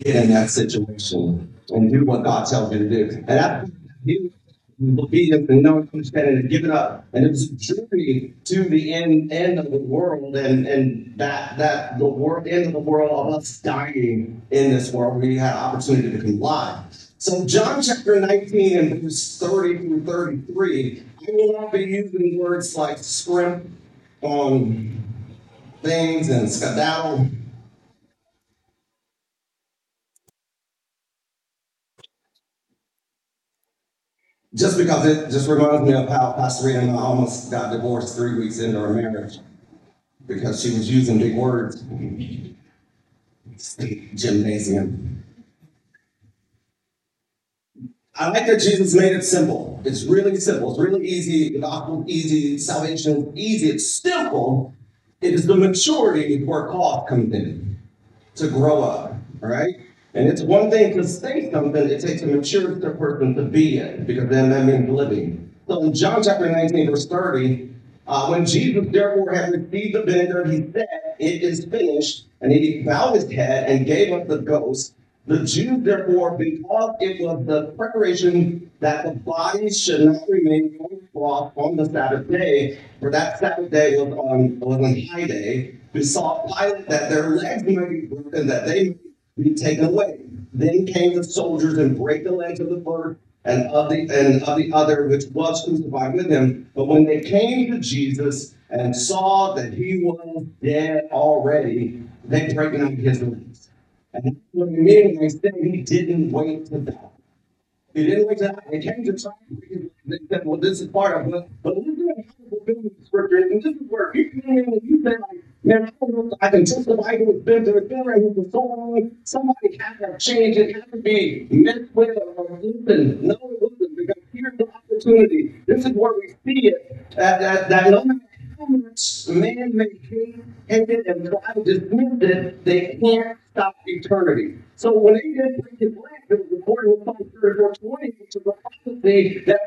get in that situation and do what God tells you to do. And that's obedience and knowing, understanding, and giving up. And it was a journey to the end of the world, and that the world end of the world of us dying in this world. We had opportunity to come live. So John chapter 19 and verse 30 through 33, I will not be using words like scrimp on things and skedaddle. Just because it just reminds me of how Pastor Rita and I almost got divorced 3 weeks into our marriage because she was using big words. State gymnasium. I like that Jesus made it simple. It's really simple. It's really easy. The gospel is easy. Salvation is easy. It's simple. It is the maturity where cost comes in to grow up, right? And it's one thing to say something, it takes a mature person to be it, because then that means living. So in John chapter 19, verse 30, when Jesus therefore had received the vinegar, he said, "It is finished," and he bowed his head and gave up the ghost. The Jews therefore, because it was the preparation that the bodies should not remain on the cross on the Sabbath day, for that Sabbath day was on high day, besought Pilate that their legs might be broken, that they might be taken away. Then came the soldiers and brake the legs of the first and of the other which was crucified with him. But when they came to Jesus and saw that he was dead already, they brake not his legs. And that's what I mean when I say he didn't wait to die. He didn't wait to die. They came to try and they said, well, this is part of it. But listen to how biblical scripture is. And this is where you come in and you say, like, man, I can trust the Bible has been right here for so long. Somebody had to change it. It had to be messed with or listen. No, it wasn't, because here's the opportunity. This is where we see it. That no matter how much man may hate it and try to dismiss it, they can't stop eternity. So when they did break his leg, it was according to Psalm 34:20, which is a prophecy that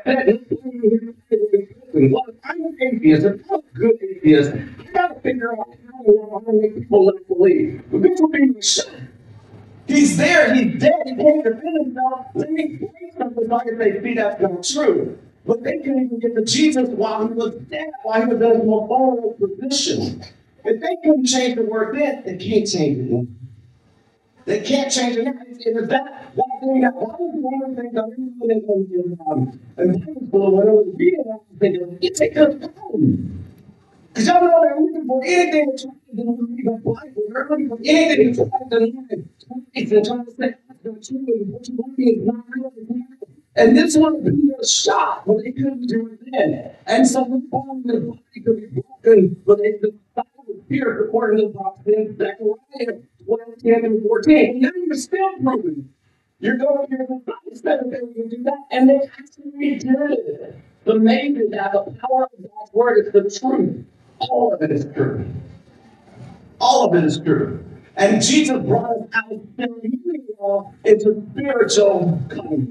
said, well, if I'm an atheist, if I'm a good atheist, I gotta figure out how to make people not believe. But this will be the show. He's there, he's dead, he can't defend himself. Let me bring something so I can say, see, that's not true. But they couldn't even get to Jesus while he was dead, while he was in a more vulnerable position. If they couldn't change the word then, they can't change it now. They can't change it now. It is that thing that was one of the things I remember in Bible school when I was reading that, I was thinking, it takes us time. Because y'all know they're looking for anything to try to read the Bible. They're looking for anything to try to deny it. And trying to say that's not true. And what you want is not real. And this one would be a shot, but they couldn't do it then. And so the bone in the body could be broken, but they decided to pierce according to the prophet in Zechariah 12:10 and 14. And now you're still proving. You're going to your instead of being able to do that, and they actually did it. The amazing that the power of God's word is the truth. All of it is true. All of it is true. And Jesus brought us out of spiritual into spiritual covenant.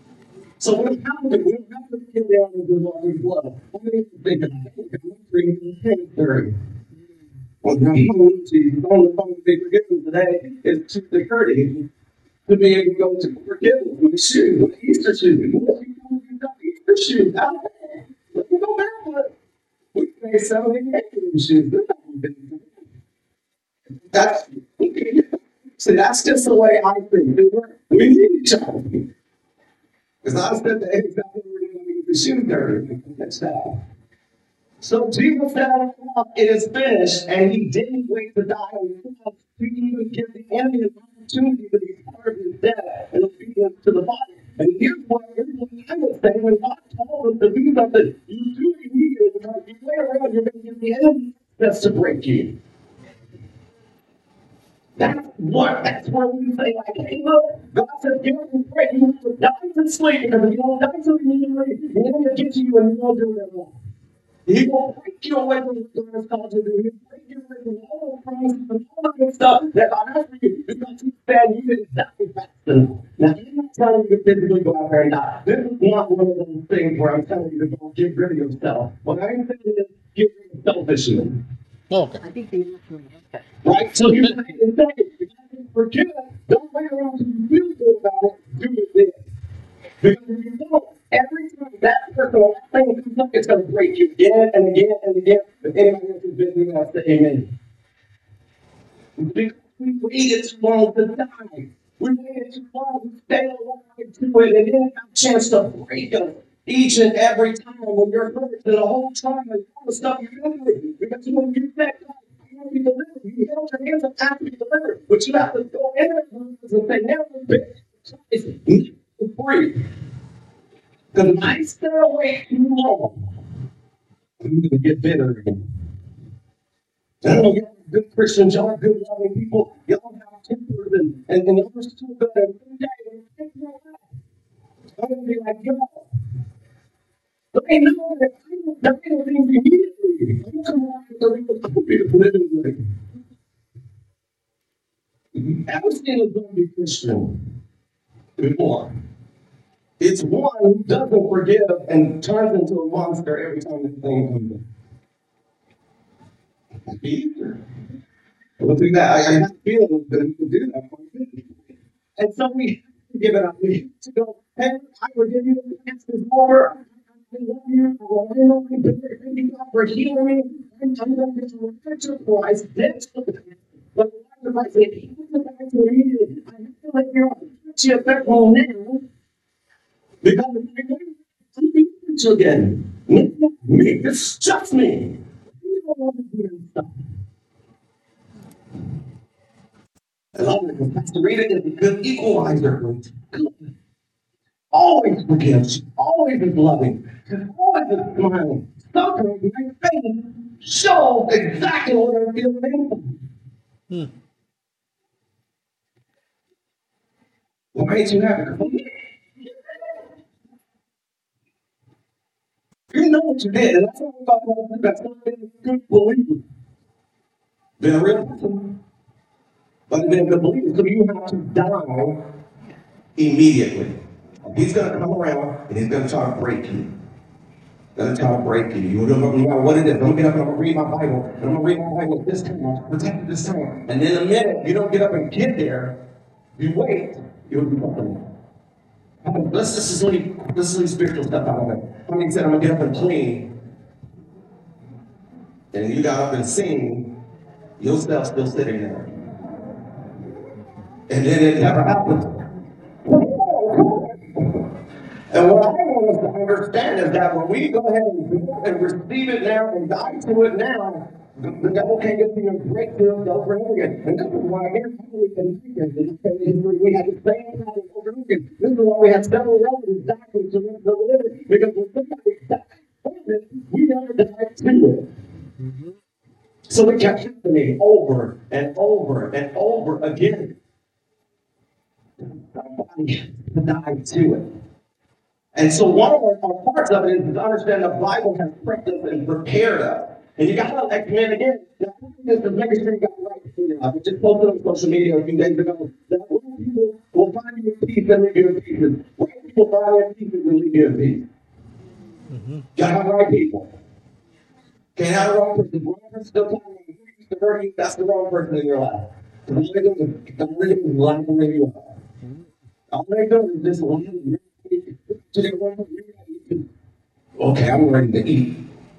So what happened? We don't have to get down and do what we love. I mean, think about it. I'm reading the 30. Well, now, Jesus on the phone to be forgiven today is to the courtesy to be able to go to forgiveness with shoes, with Easter shoes. What if you don't use Easter shoes? Out there. Let me go barefoot. We pay $78 for these shoes. They're not even that's see, that's just the way I think. We need each other. Because I spent the exactly where you're going to get the shoe dirty. That's that. So Jesus said on the cross, it is finished, and he didn't wait to die on the cross to even give the enemy an opportunity to be part of his death and obedience to the body. And here's what I would say: when God told us to do something, you do it immediately, because if you wait around, you're going to give the enemy that's to break you. That's where we say, like, hey, look, God says, get up and pray. You have to die to sleep, because if you don't die to immediately, the enemy will get to you and you won't do it at all. He will break you away from what God has called you to do. He will break you away from all the promises and all the good stuff that God has for you, because he said you didn't die fast enough. Now, I'm not telling you to physically go out there and die. This is not one of those things where I'm telling you to go get rid of yourself. What I'm saying is get rid of selfishness. Okay. I think they okay. Right? So you're saying, if I can forgive, don't wait around break you again and again and again. But anybody else who's been through that, say amen. Because we waited too long to die. We waited too long to stay alive to it, and then have a chance to break us each and every time when you're hurt, and the whole time, and all the stuff you've been through. Because when you met God, you want to be delivered. You held your hands up after you delivered, but you have to go in there and say, never been free. Because if I stay away too long, I'm going to get bitter again. I know y'all are good Christians, y'all are good loving people, y'all have tempers and y'all are so good. And one day when you take my life, I'm going to be like, y'all. But I know that I don't die of things immediately. I'm coming out with the real copy of living life. I've seen a zombie Christian before. It's one who doesn't forgive and turns into a monster every time the thing comes in. We'll do that. I have a feeling that we can do that quite a bit. And so we have to give it up. We have to go, hey, I forgive you. The past is over. I love you. I will handle my bitter. Thank you, God, for healing me. I'm going to repent for Christ. That's the past. But the Bible says, he was back to me. I have to let you touch your backbone now. Because I'm be rich again. Not me. It's just me. You don't want to do that stuff. And I think Pastor Rita is a good equalizer. Good. Always forgives. Always is loving. She's always is smiling. Sometimes my face shows exactly what I feel painful. Why ain't you happy? You know what you did, and that's what I'm talking about. That's not being a good believer. Been a real person. But being a good believer, so you have to die immediately. He's going to come around and he's going to try to break you. Going to try to break you. You don't know what it is. I'm going to get up and I'm going to read my Bible. And I'm going to read my Bible this time. I'm protect it this time. And in a minute, you don't get up and get there. You wait. You'll be fine. Let's just leave spiritual stuff out of it. How many said I'm going to get up and clean? And you got up and sing, your stuff's still sitting there. And then it never happened. And what I want us to understand is that when we go ahead and receive it now and die to it now, the devil can't get to your breakthrough over and over again. And this is why every time we had the same problem over and over again. This is why we had several relatives die from delivery. Because when somebody died, we never died to it. So it kept happening over and over and over again. Somebody died to it. And so one of our parts of it is to understand the Bible has prepped us and prepared us. And you got to like command again. Now, this is making sure you got the right thing. I just posted on social media a few days ago that white people will find you in peace and leave you in peace. And white people find you in peace and leave you in peace. You got to have the right people. Can't have the wrong person. The wrong person still telling you who used to hurt you. That's the wrong person in your life. Because all they're doing is lying to you up. All they're doing is just lying. Okay, I'm ready to eat.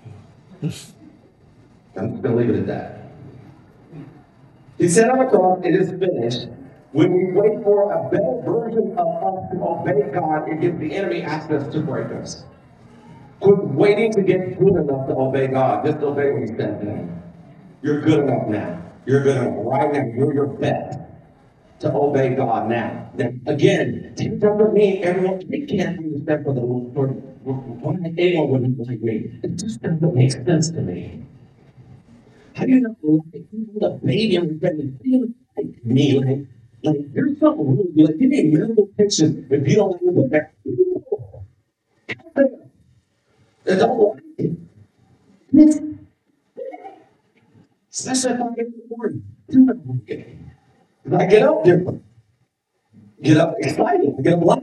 I'm just going to leave it at that. He said on the cross, it is finished. When we wait for a better version of us to obey God, it gives the enemy access to break us. Quit waiting to get good enough to obey God. Just obey what he says now. You're good enough now. You're good enough right now. You're your best to obey God now. Now again, it doesn't mean everyone can't understand for the Lord. Why anyone wouldn't like me? It just doesn't make sense to me. How do you not like the baby on your belly? Feel like me? Like there's something wrong with you. Like, give me mental pictures if you don't like what that. I don't like it. Especially if I get in the morning. Do not like it. I get up different. Get up excited. Get up loud.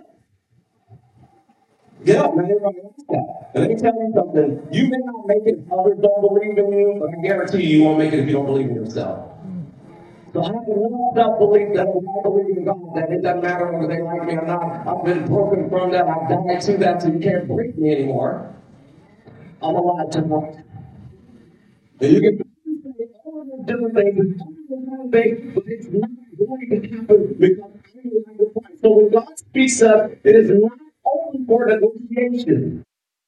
Get up, man. Everybody wants that. And let me tell you something. You may not make it if others don't believe in you, but I guarantee you won't make it if you don't believe in yourself. So I have enough self-belief that when I believe in God, that it doesn't matter whether they like me or not. I've been broken from that. I've died to that, so you can't break me anymore. I'm alive tonight. And you can do all of those different things, and all of those kind of things, but it's not going to happen because I'm alive with Christ. So when God speaks up, it is not open for negotiation.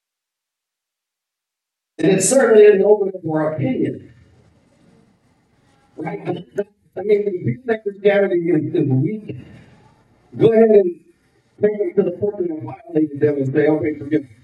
And it certainly isn't open for opinion. Right? I mean, if you think Christianity is weak, go ahead and take it to the person and violate them and say, okay, forgive me.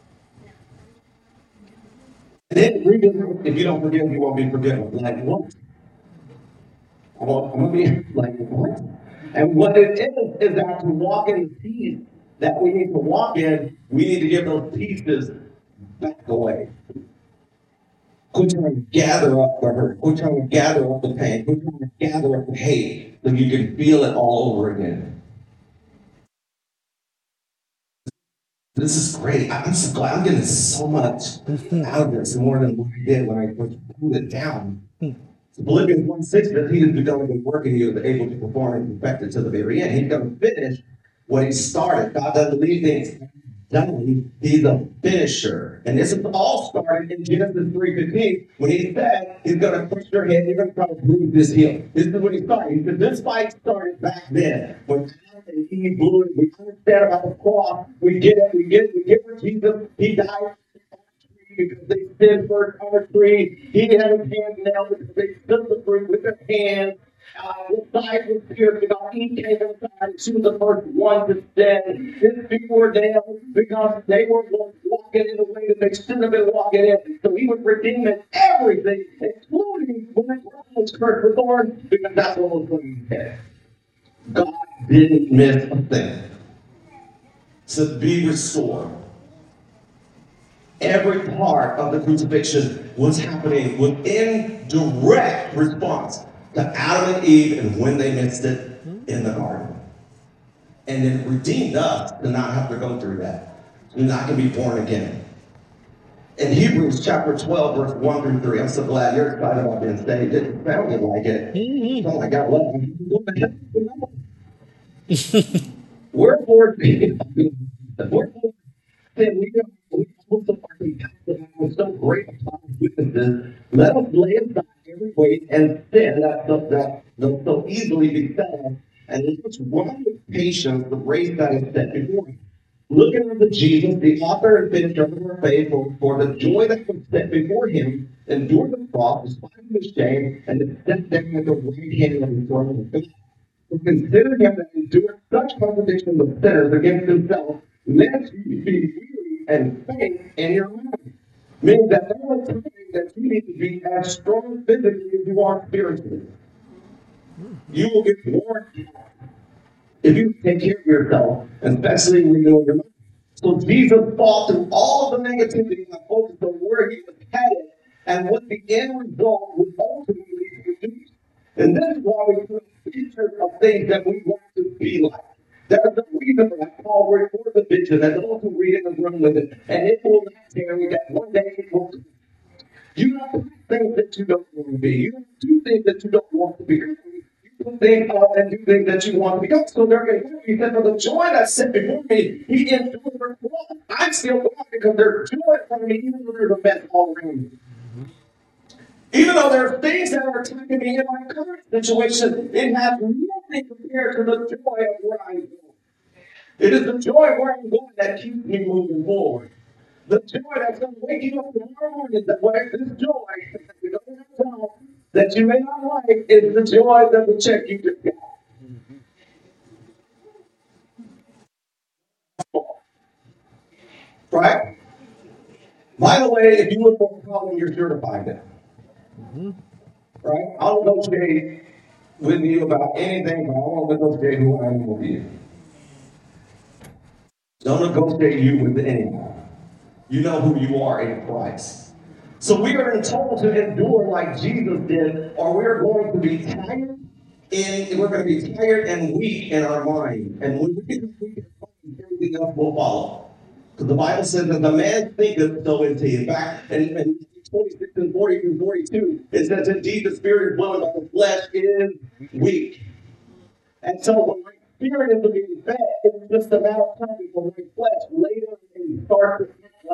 And then read it. If you don't forgive, you won't be forgiven. Like what? I'm going to be like, what? And what it is that to walk in the peace that we need to walk in, we need to give those pieces back away. Quit trying to gather up the hurt. Quit trying to gather up the pain. Quit trying to gather up the hate so you can feel it all over again. This is great. I'm so glad I'm getting so much out of this, more than what I did when I put it down. So Philippians 1:6 says he has begun a good work in you, is able to perform and perfect it to the very end. He's going to finish what he started. God doesn't leave things done. He's a finisher. And this is all started in Genesis 3:15 when he said he's going to crush your head, you're going to try to bruise this heel. This is what he started. He said this fight started back then when Adam and Eve blew it. We understand about the cross. We get it. We get where Jesus, he died because they sinned first on the tree. He had his hands nailed because they stood the fruit with their hands. The side was pierced because he came inside. She was the first one to sin. His feet were nailed because they were walking in a way that they shouldn't have been walking in. So he was redeeming everything, including when the cross was cursed with thorns, because that's what was going to happen. God didn't miss a thing. To be restored. Every part of the crucifixion was happening in direct response to Adam and Eve and when they missed it in the garden. And it redeemed us to not have to go through that. You're not going to be born again. In Hebrews chapter 12, verse 1 through 3, I'm so glad you're excited about being saved. It sounded like it. Oh my God, wherefore, we so great witnesses, let us lay aside every weight and sin that so easily beset us, and let us run with patience the race that is set before us. Looking unto Jesus, the author and finisher of our faith, for the joy that was set before him, endured the cross, despising the shame, and is set down at the right hand of the throne of God. So consider him that endured such contradiction of sinners against himself, lest you be weary and faint in your mind. Meaning that all the time that you need to be as strong physically as you are spiritually. You will get worn out if you take care of yourself, especially when you're your mind. So Jesus fought through all of the negativity and focused on where he was headed and what the end result would ultimately produce. And this is why we put pictures of things that we want to be like. There's a reason for that. Paul records the vision that those who read it and run with it, and it will not tarry that one day it will come. You don't think that you don't want to be. You don't do things that you don't want to be. You don't think and do things that you want to become. So they're going to he said, for the joy that's set before me, he endured the cross. I'm still going because there's joy for me, even though there's a mess all around me. Even though there are things that are attacking me in my current situation, it has nothing compared to the joy of where I'm going. It is the joy of where I'm going that keeps me moving forward. The joy that's going to wake you up tomorrow morning, that where this joy that you may not like is the joy that the check you just got. Right? By the way, if you look for a problem, you're sure to find it. Right? I'll negotiate with you about anything, but I won't negotiate who I am with you. Don't negotiate you with anyone. You know who you are in Christ. So we are told to endure like Jesus did, or we're going to be tired, and we're going to be tired and weak in our mind. And when we become weak in our mind, everything else will follow. Because the Bible says that the man thinketh, so is he. In fact, in 26 and 40 through 42, it says, indeed, the spirit is willing, but the flesh is weak. And so when my spirit is being fed, it's just a matter of time before my flesh later and starts to act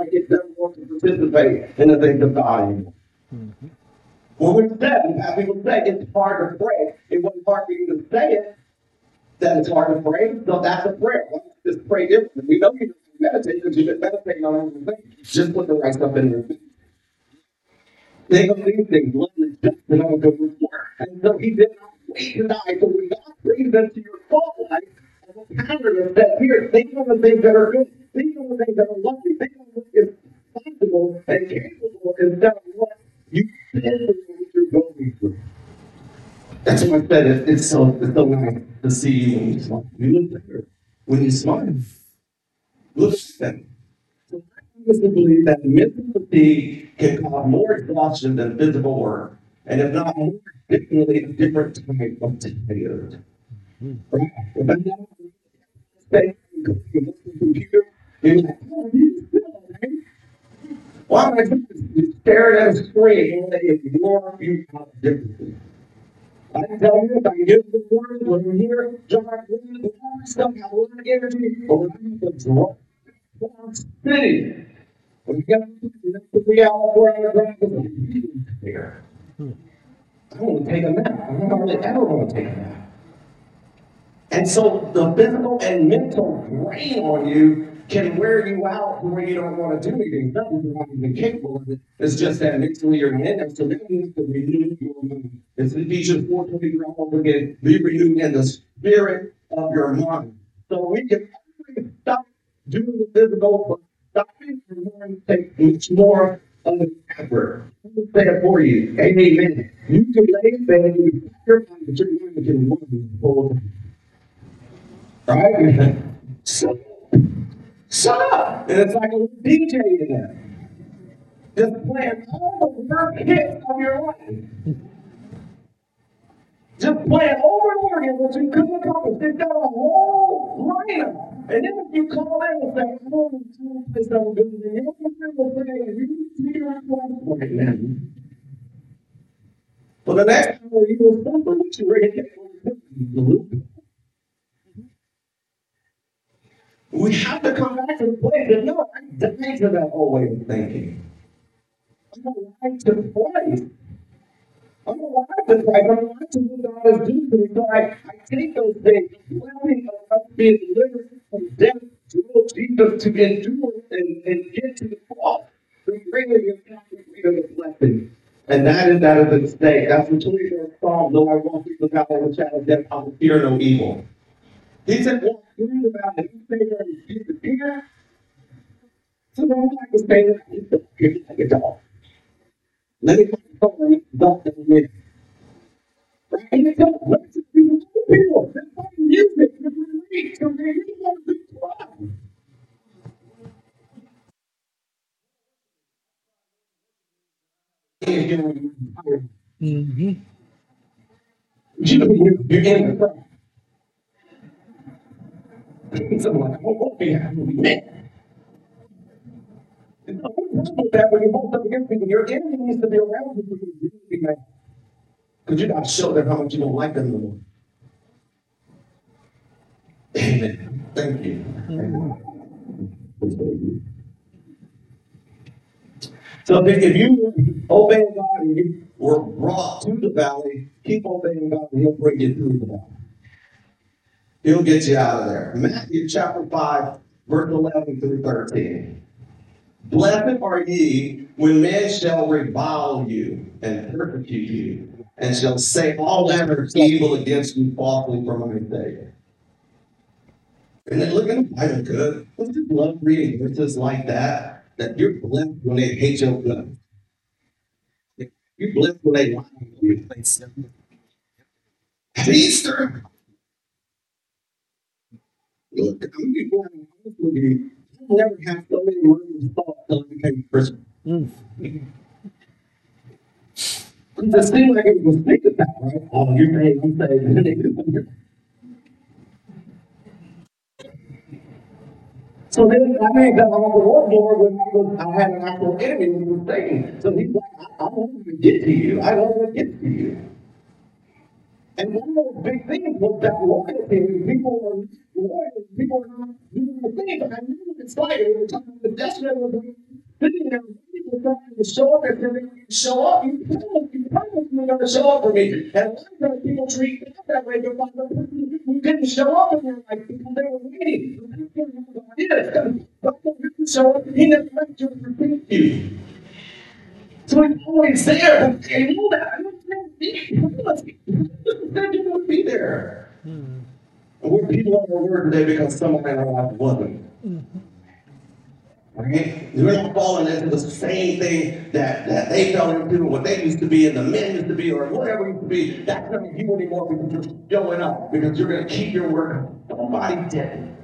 like it doesn't want to participate in the things of God anymore. When we said, we've had people say it's hard to pray. It wasn't hard for you to say it, that it's hard to pray. So that's a prayer. Let's just pray differently. We know you meditate because you've been meditating on everything. Just put the right stuff in there. Think of these things, literally just another good report. And so he did not wait to die. So when God brings into your thought life, as a pattern that here, think of the things that are good, think of the things that are lovely, think of what is possible and capable instead of what you said what you're going through. That's why I said it's so nice to see you when you smile. You look better when you smile. Look better. So I honestly believe that mental fatigue can cause more exhaustion than physical work, and if not more, particularly a different type of tired. Right? If I'm not staying on the computer, you're like, oh, you still, right? Why am I just staring at a screen and they ignore you differently? I can tell you if I can get to the morning when I'm here, John, the stuff, I have a lot of energy, but when I'm the drop. City. When you get to 3 hour, 4 hour drive, here. I want to take a nap. I don't hardly ever want to take a nap. And so the physical and mental drain on you can wear you out to where you don't want to do anything. Nothing you're not even capable of it. It's just that mentally you're in there. So then you have to renew your mind. It's Ephesians 4:23 all over again. Be renewed in the spirit of your mind. So we can stop doing the physical, but stopping your mind takes much more of an effort. Let me say it for you. Amen. You can lay in bed, you can put your mind, but your mind can move the whole time. Right? Shut up! And it's like a little DJ in there. Just playing all the worst hits of your life. Just playing over and over again what you couldn't accomplish. They've got a whole lineup. And then if you call in and say, oh, I'm trying to play something good, and you will say, you figure out what right now. For the next hour, you will suffer what you already get from the We have to come back to the place that, no, I died to that old way of thinking. I'm alive to Christ. I'm alive to Christ. I'm alive to what God is doing to me. So I take those things, the blessing of us being delivered from death to Jesus to endure and get to the cross. To bring me the blessing. And that is the state. That's the 23rd Psalm. Though I walk through the valley of the shadow of death, I will fear no evil. He said, walk through the valley. He said, there and fear the fear. So don't like to stay there. You don't fear like a dog. Let me talk to you about that in a minute. Right? And they tell let's just be the people. They're fucking music. They're great. So they really want to do fun. Mm-hmm. You're in the crowd. Someone like, oh, yeah, man. And what's wrong with that when you're both up against people? Your enemy needs to be around people who really be mad. Because you got to show them how much you don't like them anymore. Amen. Thank you. So if you obey God and you were brought to the valley, keep obeying God and He'll bring you through the valley. He'll get you out of there. Matthew chapter 5, verse 11 through 13. Blessed are ye when men shall revile you and persecute you, and shall say all manner of evil against you falsely for my sake. And then look at the Bible good. Don't you love reading verses like that? That you're blessed when they hate your guts. You're blessed when they lie on you. At Easter. Look, I'm going to be honest with you. I never had so many random thoughts until I became a Christian. It seemed like it was thinking that, right? Oh, you're saying, I'm saying. So then that means that I was a war more when I had an actual enemy when he was Satan. So he's like, I don't even get to you. I don't even get to you. And one of those big things was that loyalty. People are loyal, people are not doing the thing. But I knew it's like we were talking about the destiny of the sitting there waiting for something to show up, and then they didn't show up. You promised me you're going to show up for me. And a lot of times people treat God that way because the person who didn't show up in their life because they were waiting. But that's not how God is. God didn't show up. He never left you to protect you. So he's always there. But you know that. I don't know. He must be there. And we're people on the word today because someone in our life wasn't. Okay? We're not falling into the same thing that they fell into, or what they used to be, and the men used to be, or whatever used to be. That's not you anymore because you're showing up, because you're going to keep your word. Somebody did.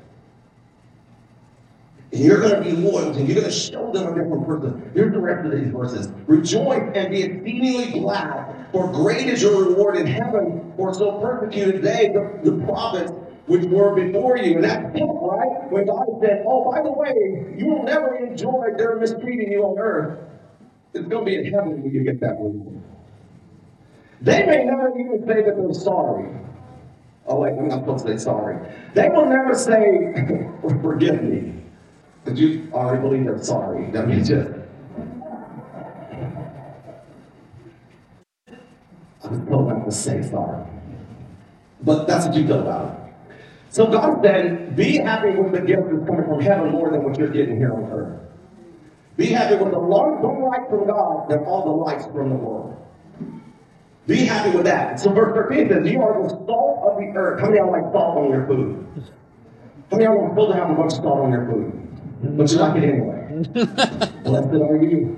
And you're going to be loyal, and you're going to show them a different person. Here's the rest of these verses. Rejoice and be exceedingly glad, for great is your reward in heaven, for so persecuted they, the prophets, which were before you. And that's it, right? When God said, oh, by the way, you will never enjoy their mistreating you on earth. It's going to be in heaven when you get that reward. They may never even say that they're sorry. Oh, wait, I'm not supposed to say sorry. They will never say, forgive me. Because you already believe they're sorry. That means just, I'm told not to say sorry. But that's what you feel about it. So God said, be happy with the gift that's coming from heaven more than what you're getting here on earth. Be happy with the light from God than all the lights from the world. Be happy with that. So verse 13 says, you are the salt of the earth. How many of y'all like salt on your food? How many of y'all are supposed to have a bunch of salt on your food? But you like it anyway. Blessed are you.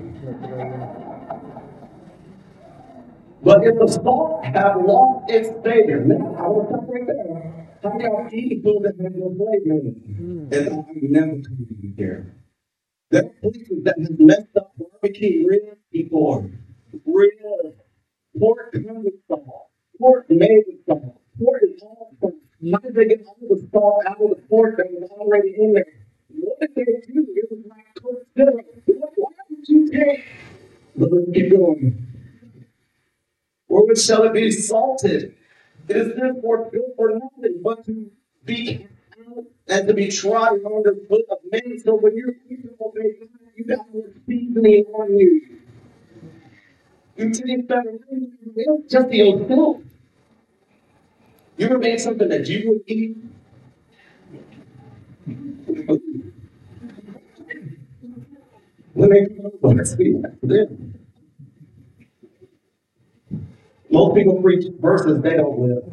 But if the salt have lost its flavor, now I will stop right there. How many of y'all eat food that has no flavor in it? And I never told you here. There are places that have messed up barbecue ribs before. Ribs. Pork comes with salt. Pork made with salt. Pork is all salt. How did they get all the salt out of the pork that was already in there? What did they do? It was like Coke Zero. Why would you take? But let's keep going. Or which shall it be salted? It is therefore good for nothing but to be out and to be trodden under the foot of men. So when you're eating all day, you got more seasoning on you. You taste better. It's just the old self. You ever made something that you would eat? Let me see. Most people preach verses they don't live.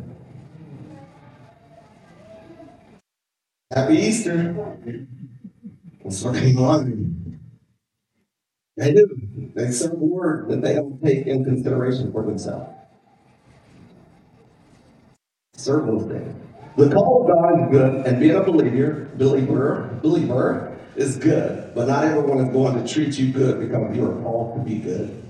Happy Easter. What's going on? They do. They serve a word that they don't take in consideration for themselves. Serve those things. The call of God is good, and being a believer is good. But not everyone is going to treat you good because you are called to be good.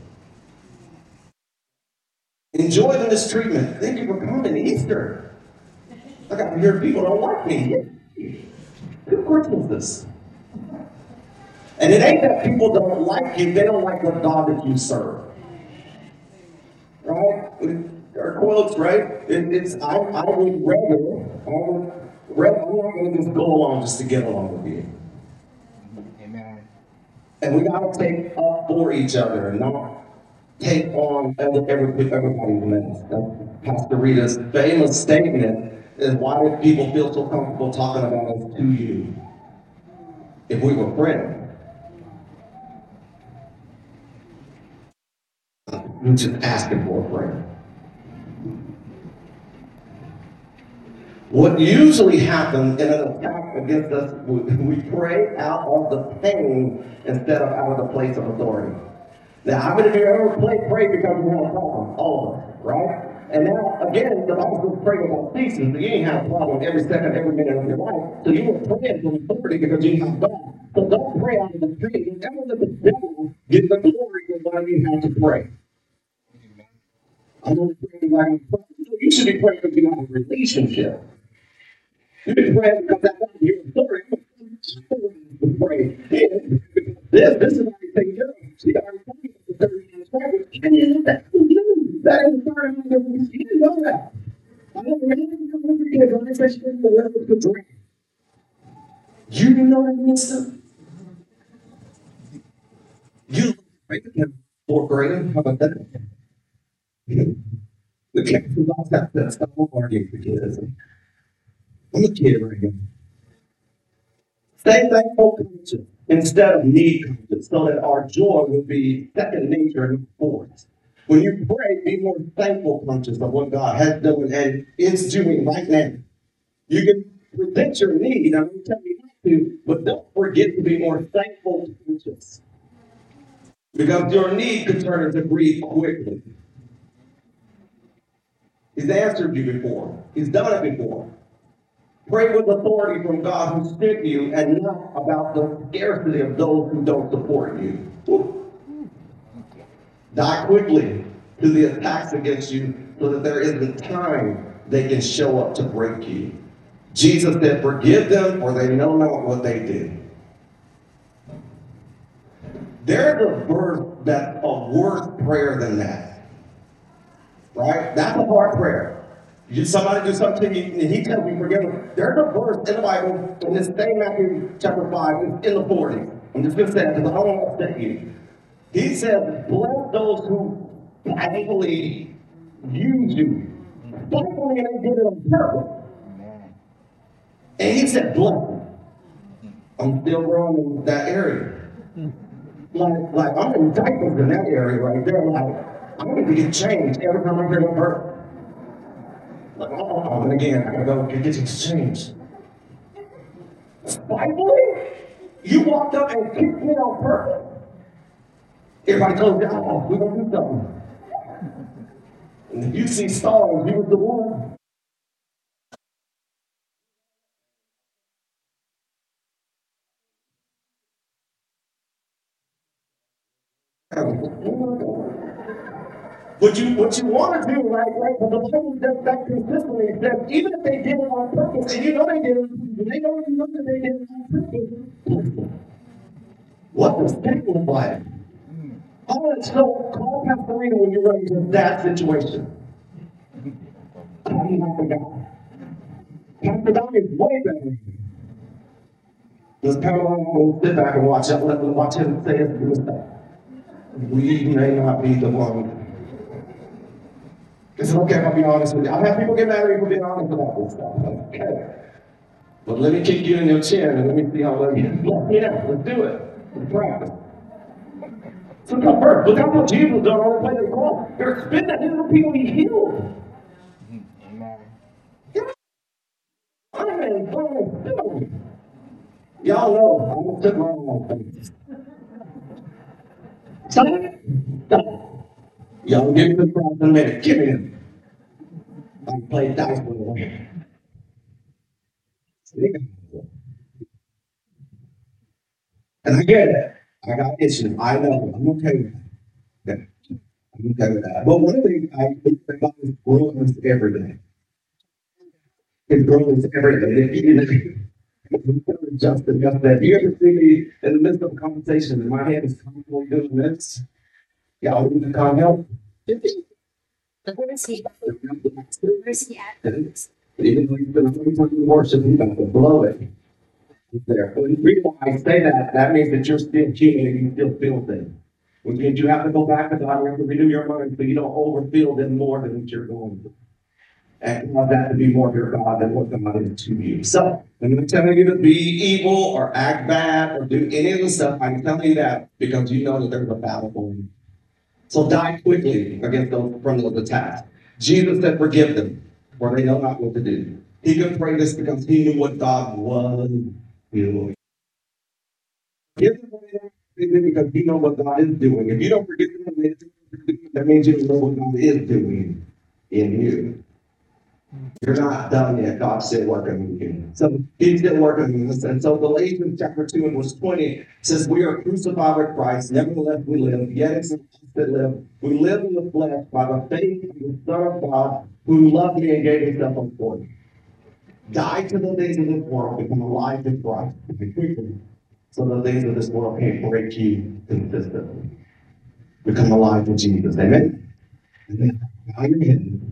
Enjoy the mistreatment. Thank you for coming to Easter. I got to hear people don't like me. Who Christmas this? And it ain't that people don't like you, they don't like the God that you serve. Right? Our quotes, right? I would rather, I'm not going to just go along just to get along with you. Amen. And we got to take up for each other and not take on everybody's mess. Pastor Rita's famous statement is, why do people feel so comfortable talking about us to you? If we were friends, we're just asking for a friend. What usually happens in an attack against us, we pray out of the pain instead of out of the place of authority. Now, how many of you ever pray because you have a problem? All of us, right? And now, again, the Bible says pray without ceasing. So you ain't have a problem every second, every minute of your life. So you were praying from authority because you have God. So don't pray out of the pain. Never let the devil get the glory of why you have to pray. I'm only praying like I'm praying. You should be praying because you have a relationship. You should pray because that's not your authority. To pray. This is already taken care of. See, I already told you the 30 minutes practice. And you know that. That is the 30 minutes. You didn't know that. I don't remember kids when I said she didn't know what it was to drink. You didn't know that means stuff? You right again, fourth grade. How about that? The kids who lost that stuff won't argue with the kids. I'm a kid right here. Stay thankful conscious instead of need conscious, so that our joy will be second nature and fourth. When you pray, be more thankful conscious of what God has done and is doing right now. You can present your need, I'm going to tell you not to, but don't forget to be more thankful conscious. Because your need could turn into greed quickly. He's answered you before. He's done it before. Pray with authority from God who sent you and not about the scarcity of those who don't support you. Woo. Die quickly to the attacks against you so that there isn't time they can show up to break you. Jesus said, forgive them for they know not what they did. There's a verse that's a worse prayer than that. Right? That's a hard prayer. Somebody do something to you and he tells you forgive them. There's a verse in the Bible in this same Matthew chapter 5, it's in the 40s. I'm just going to say it because I don't want to upset you. He says, bless those who spitefully use you. Spitefully, and they did it on purpose. And he said, bless them. I'm still growing in that area. Like I'm in diapers in that area right there. Like, I need to get changed every time I hear a verse. Like, oh, and again, I gotta go get things changed. Spitefully? You walked up and kicked me on purpose? Everybody told you, oh, we're gonna do something. And if you see stars, you was the one. What you want to do, right? But the Bible does that consistently. It says, even if they did it on purpose, and you know they did it, they don't even know that they did it on purpose. What does that look like? I want to know, call Pastor Rita when you're ready to that situation. How do you like the guy? Pastor Don is way better. Just Pamela sit back and watch it, watch him say his good stuff. We may not be the one. It's okay if I'll be honest with you. I've had people get mad at me for being honest about this stuff. Okay. But let me kick you in your chin and let me see how well you do. Yeah, let's do it. Let's practice. So come first. Look how much Jesus done on the plate of the cross. They're spitting at him for people he healed. Yeah. Y'all know I'm gonna sit around on things. Y'all give me the cross in a minute. Give me him. I can play dice with him. And I get it. I got issues. I know. I'm okay with that. I'm okay with that. But one of the things I think about is growing us every day. It's growing us every day. Justin, if you ever see me in the midst of a conversation and my hand is constantly doing this, y'all need to call help. Where is he? Where is he at? Even though you've been a long time in worship, you've got to blow it. There. When the reason why I say that, that means that you're still human and you still feel things. Which means you have to go back to God, you have to renew your mind so you don't overfeel them more than what you're going through. And want that to be more of your God than what God is to you. So, I'm not telling you to be evil or act bad or do any of the stuff. I'm telling you that because you know that there's a battle going on. So die quickly against from those attacks. Jesus said, forgive them, for they know not what to do. He could pray this because he knew what God was doing. Forgive them because you know what God is doing. If you don't forgive them, that means you don't know what God is doing in you. You're not done yet. God's still working on you. So he's still working on us. And so Galatians chapter 2 and verse 20 says, we are crucified with Christ, nevertheless we live, yet it's not us that live. We live in the flesh by the faith of the Son of God, who loved me and gave himself up for me. Die to the things of this world, become alive in Christ. So the things of this world can't break you consistently. Become alive in Jesus. Amen? Amen. Bow your head.